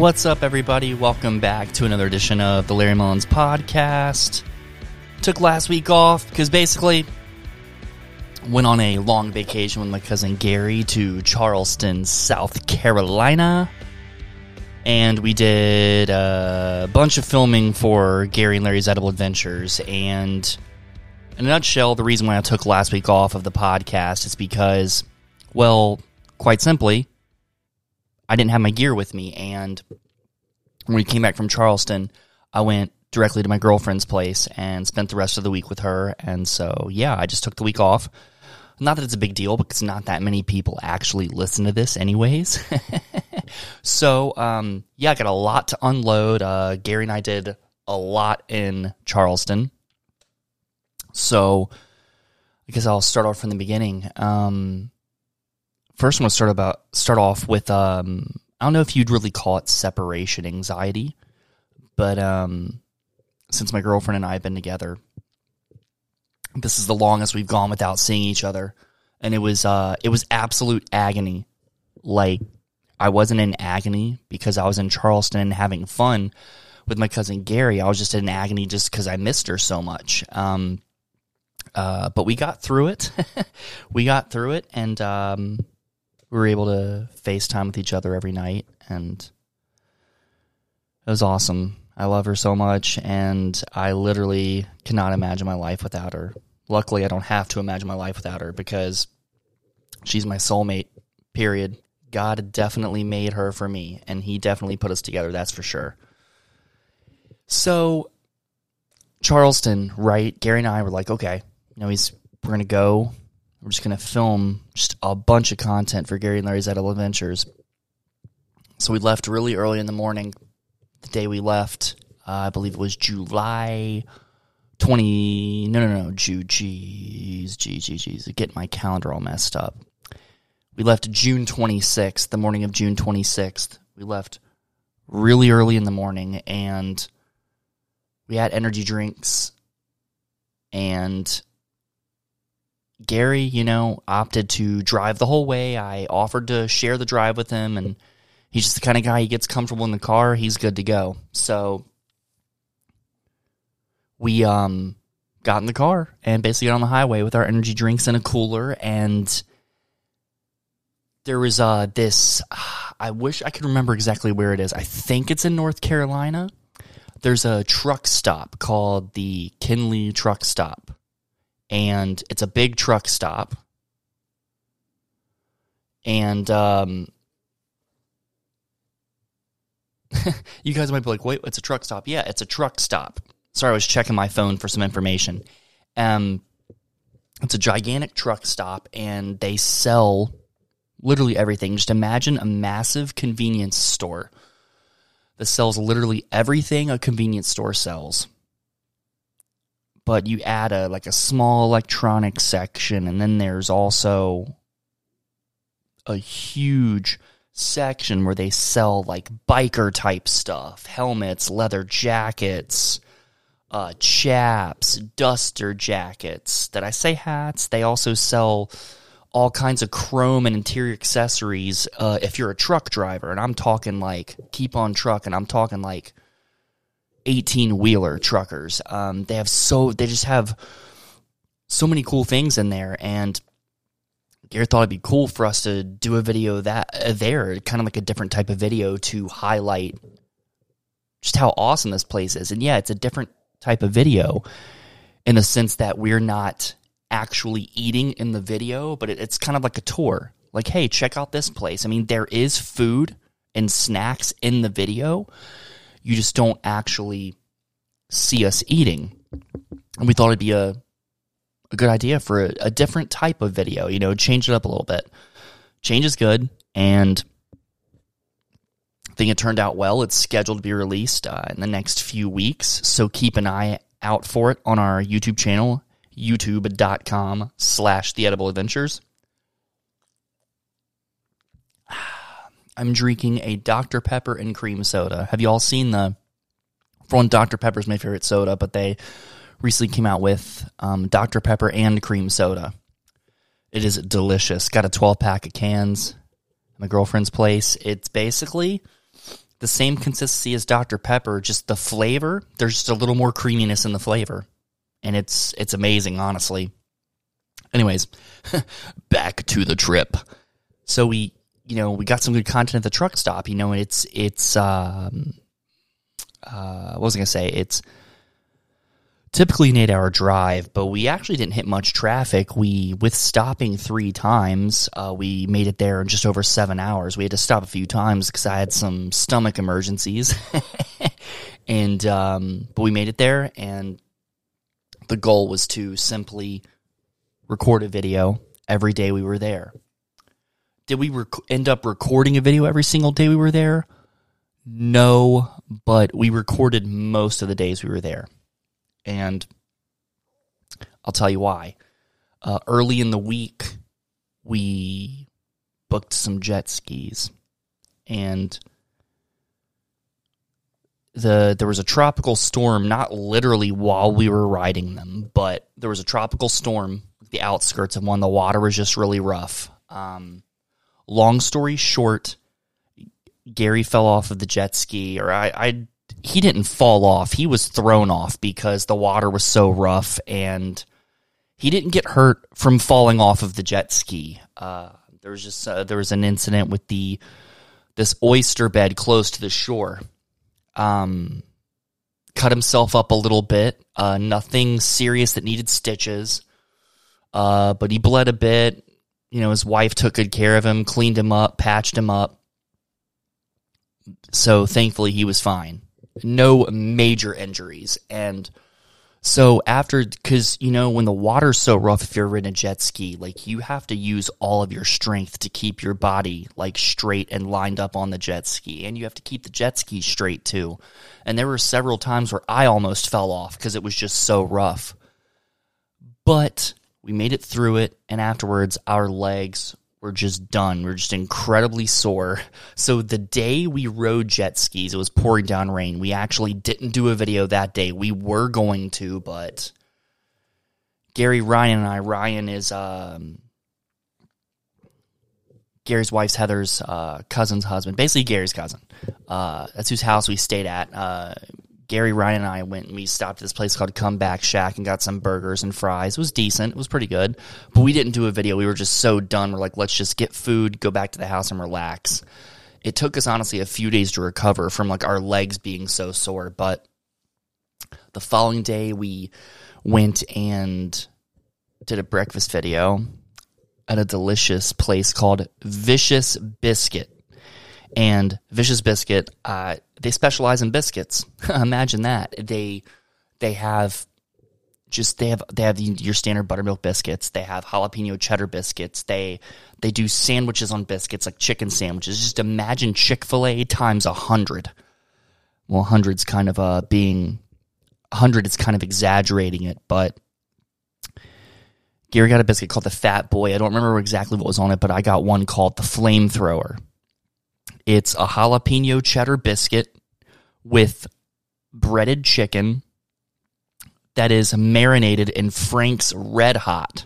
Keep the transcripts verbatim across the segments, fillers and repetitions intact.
What's up, everybody? Welcome back to another edition of the Larry Mullins Podcast. Took last week off because basically went on a long vacation with my cousin Gary to Charleston, South Carolina. And we did a bunch of filming for Gary and Larry's Edible Adventures. And in a nutshell, the reason why I took last week off of the podcast is because, well, quite simply, I didn't have my gear with me. And when we came back from Charleston, I went directly to my girlfriend's place and spent the rest of the week with her. And so, yeah, I just took the week off. Not that it's a big deal, because not that many people actually listen to this anyways. So, um, yeah, I got a lot to unload. Uh, Gary and I did a lot in Charleston. So, I guess I'll start off from the beginning. Um, first, I'm going to start about start off with, um, I don't know if you'd really call it separation anxiety, but um, since my girlfriend and I have been together, this is the longest we've gone without seeing each other, and it was uh, it was absolute agony. Like, I wasn't in agony because I was in Charleston having fun with my cousin Gary. I was just in agony just because I missed her so much. Um, uh, but we got through it. we got through it, and um, we were able to FaceTime with each other every night, and it was awesome. I love her so much, and I literally cannot imagine my life without her. Luckily, I don't have to imagine my life without her because she's my soulmate, period. God definitely made her for me, and he definitely put us together, that's for sure. So, Charleston, right? Gary and I were like, okay, you know, he's we're going to go. We're just going to film just a bunch of content for Gary and Larry's Edible Adventures. So we left really early in the morning. The day we left, uh, I believe it was July twentieth. No, no, no. June. Jeez, jeez, jeez, jeez. Getting my calendar all messed up. We left June twenty-sixth, the morning of June twenty-sixth. We left really early in the morning, and we had energy drinks. And Gary, you know, opted to drive the whole way. I offered to share the drive with him, and he's just the kind of guy, he gets comfortable in the car, he's good to go. So we um got in the car and basically got on the highway with our energy drinks and a cooler, and there was uh this, uh, I wish I could remember exactly where it is. I think it's in North Carolina. There's a truck stop called the Kinley Truck Stop, and it's a big truck stop. And um you guys might be like, wait, it's a truck stop. Yeah, it's a truck stop. Sorry, I was checking my phone for some information. Um, it's a gigantic truck stop, and they sell literally everything. Just imagine a massive convenience store that sells literally everything a convenience store sells. But you add a like a small electronics section, and then there's also a huge section where they sell like biker type stuff, helmets, leather jackets, uh, chaps, duster jackets. Did I say hats? They also sell all kinds of chrome and interior accessories uh, if you're a truck driver. And I'm talking like, keep on trucking, I'm talking like eighteen-wheeler truckers. Um, they have so, they just have so many cool things in there, and Gary thought it'd be cool for us to do a video that uh, there, kind of like a different type of video to highlight just how awesome this place is. And yeah, it's a different type of video in the sense that we're not actually eating in the video, but it, it's kind of like a tour. Like, hey, check out this place. I mean, there is food and snacks in the video. You just don't actually see us eating. And we thought it'd be a a good idea for a, a different type of video, you know, change it up a little bit. Change is good, and I think it turned out well. It's scheduled to be released uh, in the next few weeks, so keep an eye out for it on our YouTube channel, youtube.com slash the Edible Adventures. I'm drinking a Doctor Pepper and cream soda. Have you all seen the, for one, Doctor Pepper's my favorite soda, but they recently came out with um, Doctor Pepper and cream soda. It is delicious. Got a twelve-pack of cans at my girlfriend's place. It's basically the same consistency as Doctor Pepper, just the flavor, there's just a little more creaminess in the flavor. And it's it's amazing, honestly. Anyways, back to the trip. So we, you know, we got some good content at the truck stop. You know, it's, it's, um, uh, what was I going to say? It's typically an eight-hour drive, but we actually didn't hit much traffic. We, with stopping three times, uh, we made it there in just over seven hours. We had to stop a few times because I had some stomach emergencies. and, um, but we made it there, and the goal was to simply record a video every day we were there. Did we rec- end up recording a video every single day we were there? No, but we recorded most of the days we were there. And I'll tell you why. Uh, early in the week, we booked some jet skis. And the there was a tropical storm, not literally while we were riding them, but there was a tropical storm at the outskirts of one. The water was just really rough. Um, long story short, Gary fell off of the jet ski, or I, I he didn't fall off. He was thrown off because the water was so rough, and he didn't get hurt from falling off of the jet ski. Uh, there was just uh, there was an incident with the this oyster bed close to the shore. Um, cut himself up a little bit. Uh, nothing serious that needed stitches. Uh, but he bled a bit. You know, his wife took good care of him, cleaned him up, patched him up. So thankfully he was fine. No major injuries. And so after, because, you know, when the water's so rough, if you're riding a jet ski, like, you have to use all of your strength to keep your body, like, straight and lined up on the jet ski. And you have to keep the jet ski straight, too. And there were several times where I almost fell off because it was just so rough. But we made it through it, and afterwards, our legs were just done. We were just incredibly sore. So the day we rode jet skis, it was pouring down rain. We actually didn't do a video that day. We were going to, but Gary, Ryan, and I, Ryan is um, Gary's wife's Heather's uh, cousin's husband, basically Gary's cousin. Uh, that's whose house we stayed at. Uh, Gary, Ryan, and I went and we stopped at this place called Comeback Shack and got some burgers and fries. It was decent. It was pretty good. But we didn't do a video. We were just so done. We're like, let's just get food, go back to the house, and relax. It took us, honestly, a few days to recover from, like, our legs being so sore. But the following day, we went and did a breakfast video at a delicious place called Vicious Biscuit. And Vicious Biscuit, uh, they specialize in biscuits. Imagine that. They they have just they have they have your standard buttermilk biscuits. They have jalapeno cheddar biscuits. They they do sandwiches on biscuits, like chicken sandwiches. Just imagine Chick-fil-A times a hundred. Well, hundred's kind of uh being a hundred is kind of exaggerating it, but Gary got a biscuit called the Fat Boy. I don't remember exactly what was on it, but I got one called the Flamethrower. It's a jalapeno cheddar biscuit with breaded chicken that is marinated in Frank's Red Hot.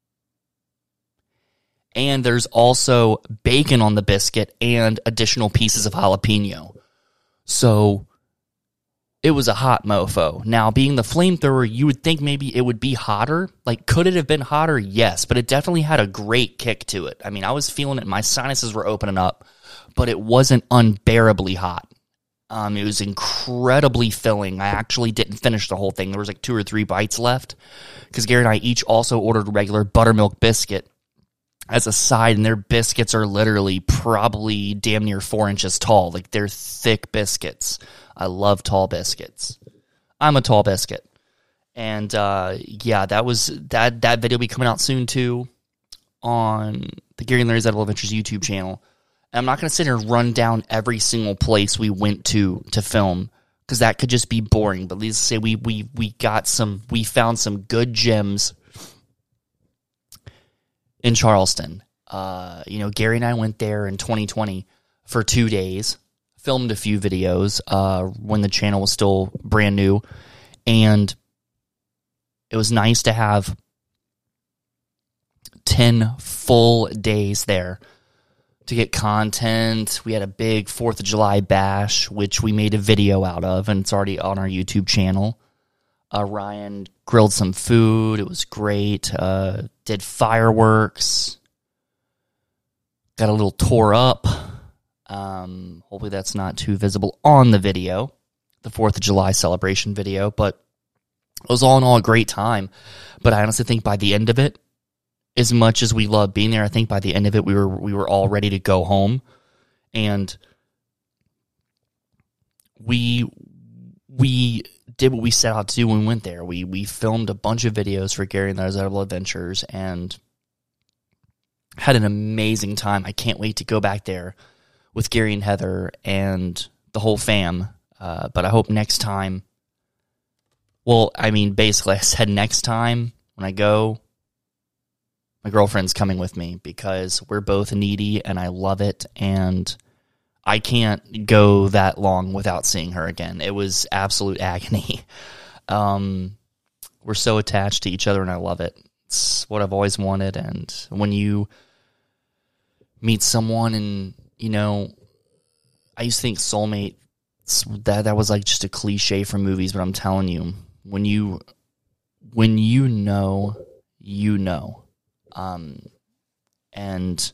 And there's also bacon on the biscuit and additional pieces of jalapeno. So it was a hot mofo. Now, being the Flamethrower, you would think maybe it would be hotter. Like, could it have been hotter? Yes, but it definitely had a great kick to it. I mean, I was feeling it. My sinuses were opening up. But it wasn't unbearably hot. Um, it was incredibly filling. I actually didn't finish the whole thing. There was like two or three bites left because Gary and I each also ordered a regular buttermilk biscuit as a side, and their biscuits are literally probably damn near four inches tall. Like, they're thick biscuits. I love tall biscuits. I'm a tall biscuit. And uh, yeah, that was that. That video will be coming out soon too on the Gary and Larry's Edible Adventures YouTube channel. I'm not going to sit here and run down every single place we went to to film because that could just be boring. But let's say we we we got some, we found some good gems in Charleston. Uh, you know, Gary and I went there in twenty twenty for two days, filmed a few videos uh, when the channel was still brand new, and it was nice to have ten full days there to get content. We had a big fourth of July bash, which we made a video out of, and it's already on our YouTube channel. Uh, Ryan grilled some food. It was great. Uh, did fireworks. Got a little tore up. Um, hopefully that's not too visible on the video, the fourth of July celebration video, but it was all in all a great time. But I honestly think by the end of it, as much as we loved being there, I think by the end of it, we were we were all ready to go home. And we we did what we set out to do when we went there. We we filmed a bunch of videos for Gary and Larry's Edible Adventures and had an amazing time. I can't wait to go back there with Gary and Heather and the whole fam. Uh, but I hope next time, well, I mean, basically I said next time when I go, my girlfriend's coming with me because we're both needy and I love it. And I can't go that long without seeing her again. It was absolute agony. Um, we're so attached to each other and I love it. It's what I've always wanted. And when you meet someone and, you know, I used to think soulmate, that that was like just a cliche from movies, but I'm telling you, when you when you know, you know. Um, and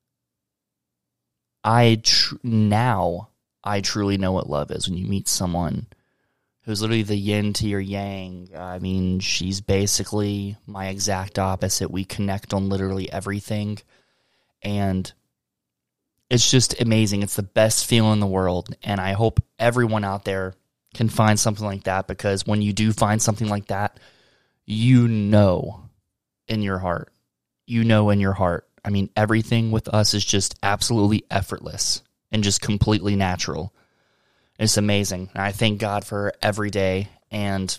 I tr- now I truly know what love is when you meet someone who's literally the yin to your yang. I mean, she's basically my exact opposite. We connect on literally everything, and it's just amazing. It's the best feeling in the world, and I hope everyone out there can find something like that, because when you do find something like that, you know in your heart. You know in your heart. I mean, everything with us is just absolutely effortless and just completely natural. It's amazing. And I thank God for every day, and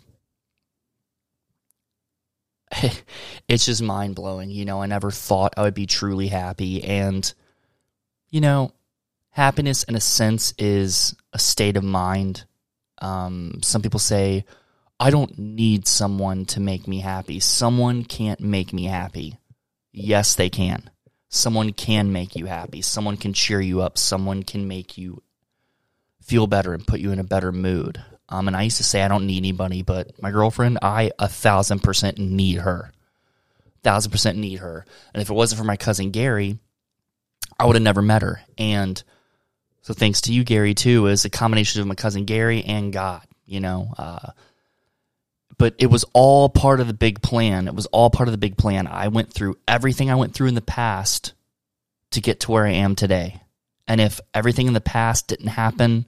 it's just mind-blowing. You know, I never thought I would be truly happy, and, you know, happiness in a sense is a state of mind. Um, some people say, I don't need someone to make me happy. Someone can't make me happy. Yes, they can. Someone can make you happy. Someone can cheer you up. Someone can make you feel better and put you in a better mood. Um, and I used to say I don't need anybody, but my girlfriend, I a thousand percent need her. Thousand percent need her. And if it wasn't for my cousin Gary, I would have never met her. And so thanks to you, Gary, too, is a combination of my cousin Gary and God, you know. Uh, but it was all part of the big plan. It was all part of the big plan. I went through everything I went through in the past to get to where I am today. And if everything in the past didn't happen,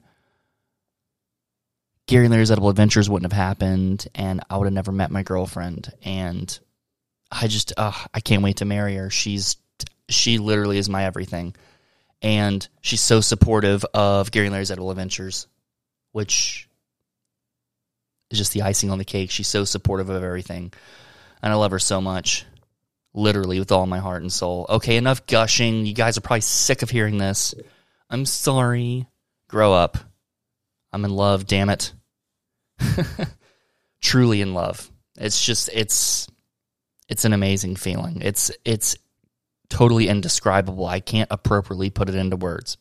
Gary and Larry's Edible Adventures wouldn't have happened, and I would have never met my girlfriend. And I just, uh, I can't wait to marry her. She's, she literally is my everything. And she's so supportive of Gary and Larry's Edible Adventures, which is just the icing on the cake. She's so supportive of everything. And I love her so much, literally with all my heart and soul. Okay, enough gushing. You guys are probably sick of hearing this. I'm sorry. Grow up. I'm in love, damn it. Truly in love. It's just, it's, it's an amazing feeling. It's, it's totally indescribable. I can't appropriately put it into words.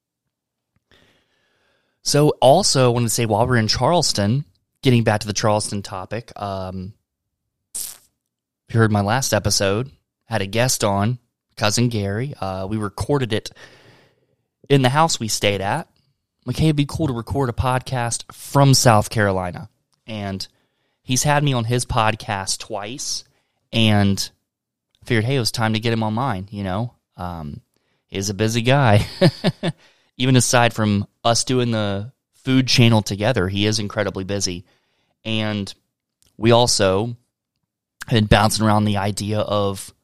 So also, I wanted to say, while we're in Charleston, getting back to the Charleston topic, um, if you heard my last episode, had a guest on, cousin Gary. Uh, we recorded it in the house we stayed at. Like, hey, it'd be cool to record a podcast from South Carolina. And he's had me on his podcast twice, and figured, hey, it was time to get him on mine, you know. Um, he's a busy guy. Even aside from us doing the food channel together, he is incredibly busy. And we also had been bouncing around the idea of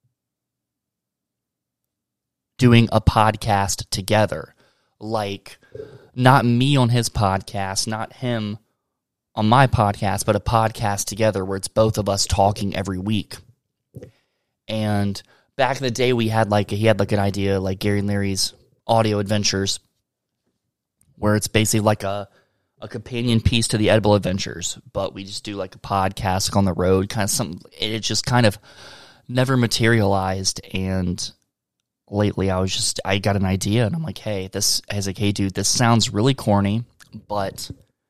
doing a podcast together. Like, not me on his podcast, not him on my podcast, but a podcast together where it's both of us talking every week. And back in the day, we had like, he had like an idea like Gary and Larry's Audio Adventures, where it's basically like a, a companion piece to the Edible Adventures, but we just do like a podcast like on the road, kind of something. It just kind of never materialized. And lately I was just, I got an idea and I'm like, hey, this, I was like, hey, dude, this sounds really corny, but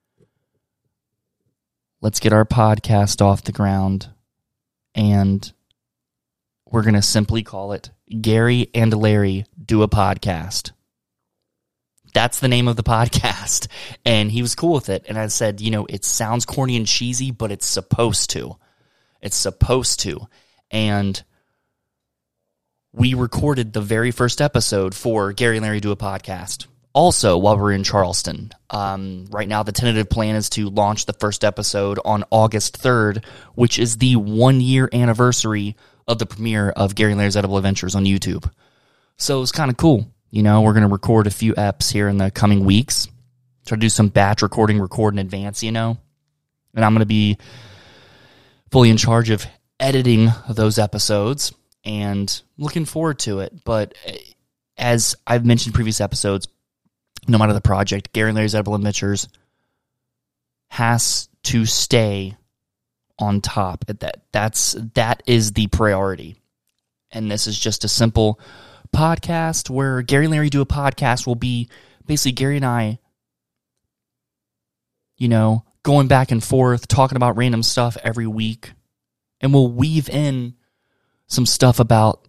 let's get our podcast off the ground and we're going to simply call it Gary and Larry Do a Podcast. That's the name of the podcast. And he was cool with it. And I said, you know, it sounds corny and cheesy, but it's supposed to. It's supposed to. And we recorded the very first episode for Gary and Larry Do a Podcast. Also, while we're in Charleston, um, right now the tentative plan is to launch the first episode on August third, which is the one-year anniversary of the premiere of Gary and Larry's Edible Adventures on YouTube. So it's kind of cool. You know, we're going to record a few eps here in the coming weeks. Try to do some batch recording, record in advance, you know. And I'm going to be fully in charge of editing those episodes and looking forward to it. But as I've mentioned in previous episodes, no matter the project, Gary and Larry's Edible Adventures has to stay on top at that. That's that is the priority. And this is just a simple podcast where Gary and Larry Do a Podcast will be basically Gary and I, you know, going back and forth, talking about random stuff every week. And we'll weave in some stuff about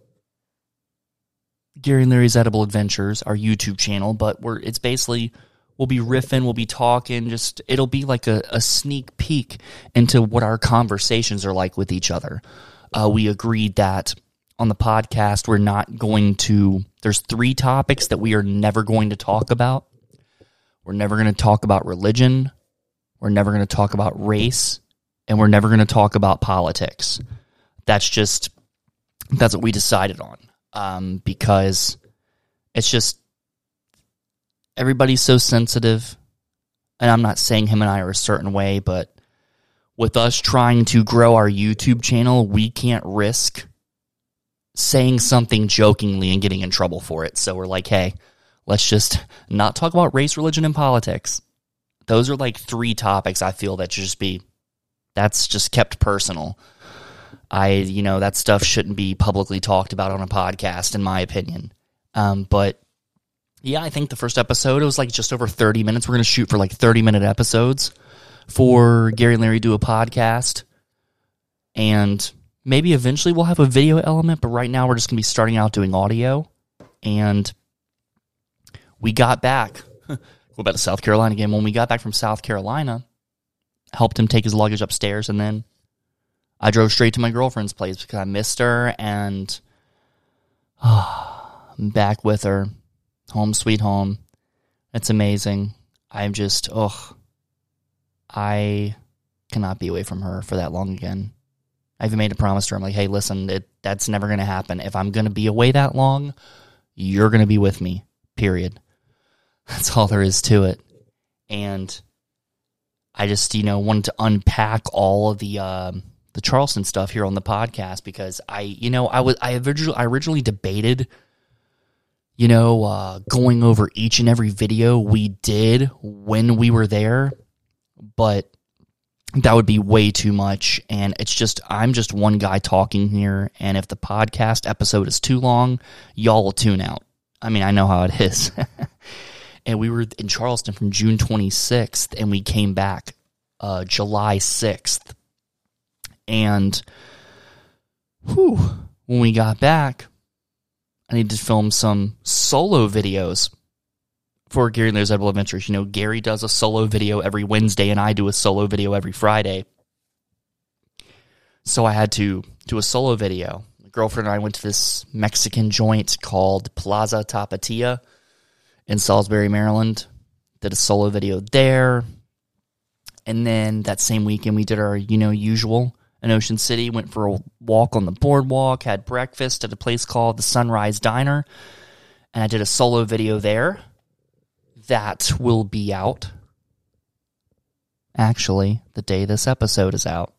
Gary and Larry's Edible Adventures, our YouTube channel, but we're it's basically we'll be riffing, we'll be talking, just it'll be like a, a sneak peek into what our conversations are like with each other. Uh, we agreed that on the podcast we're not going to, there's three topics that we are never going to talk about. We're never going to talk about religion, we're never going to talk about race, and we're never going to talk about politics. That's just, that's what we decided on. Um, because it's just, everybody's so sensitive, and I'm not saying him and I are a certain way, but with us trying to grow our YouTube channel, we can't risk saying something jokingly and getting in trouble for it. So we're like, hey, let's just not talk about race, religion, and politics. Those are like three topics I feel that should just be, that's just kept personal. I, you know, that stuff shouldn't be publicly talked about on a podcast, in my opinion. Um, but yeah, I think the first episode, it was like just over thirty minutes. We're going to shoot for like thirty minute episodes for Gary and Larry Do a Podcast. And maybe eventually we'll have a video element, but right now we're just going to be starting out doing audio. And we got back, go back to South Carolina again. When we got back from South Carolina, helped him take his luggage upstairs, and then I drove straight to my girlfriend's place because I missed her, and oh, I'm back with her. Home sweet home. It's amazing. I'm just, oh, I cannot be away from her for that long again. I even made a promise to her. I'm like, hey, listen, it, that's never going to happen. If I'm going to be away that long, you're going to be with me, period. That's all there is to it. And I just, you know, wanted to unpack all of the um, the Charleston stuff here on the podcast because I, you know, I was I originally I originally debated, you know, uh, going over each and every video we did when we were there, but that would be way too much. And it's just, I'm just one guy talking here. And if the podcast episode is too long, y'all will tune out. I mean, I know how it is. And we were in Charleston from June twenty-sixth, and we came back uh, July sixth. And whew, when we got back, I needed to film some solo videos for Gary and Larry's Edible Adventures. You know, Gary does a solo video every Wednesday, and I do a solo video every Friday. So I had to do a solo video. My girlfriend and I went to this Mexican joint called Plaza Tapatia in Salisbury, Maryland. Did a solo video there. And then that same weekend, we did our, you know, usual in Ocean City. Went for a walk on the boardwalk, had breakfast at a place called the Sunrise Diner. And I did a solo video there. That will be out, actually, the day this episode is out.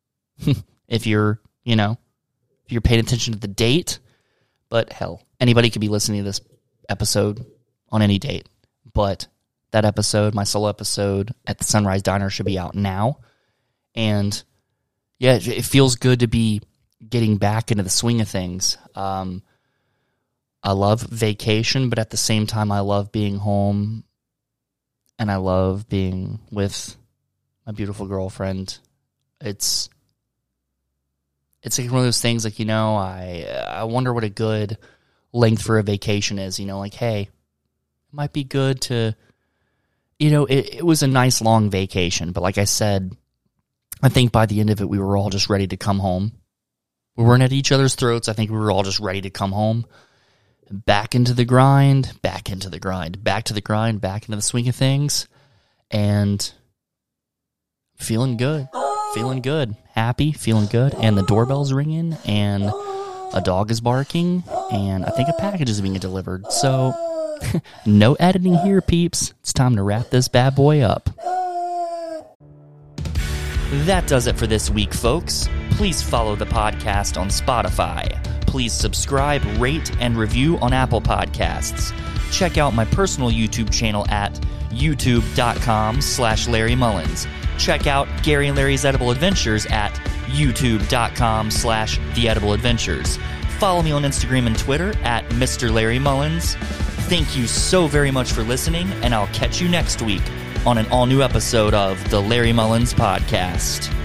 If you're, you know, if you're paying attention to the date. But hell, anybody could be listening to this episode on any date. But that episode, my solo episode at the Sunrise Diner, should be out now. And yeah, it feels good to be getting back into the swing of things. Um, I love vacation, but at the same time, I love being home, and I love being with my beautiful girlfriend. It's it's like one of those things, like, you know, I I wonder what a good length for a vacation is. You know, like, hey, it might be good to, you know, it, it was a nice long vacation, but like I said, I think by the end of it, we were all just ready to come home. We weren't at each other's throats. I think we were all just ready to come home. Back into the grind, back into the grind, back to the grind, back into the swing of things, and feeling good, feeling good, happy, feeling good, and the doorbell's ringing, and a dog is barking, and I think a package is being delivered. So, no editing here, peeps. It's time to wrap this bad boy up. That does it for this week, folks. Please follow the podcast on Spotify. Please subscribe, rate, and review on Apple Podcasts. Check out my personal YouTube channel at youtube.com slash Larry Mullins. Check out Gary and Larry's Edible Adventures at youtube.com slash The Edible Adventures. Follow me on Instagram and Twitter at Mister Larry Mullins. Thank you so very much for listening, and I'll catch you next week on an all-new episode of the Larry Mullins Podcast.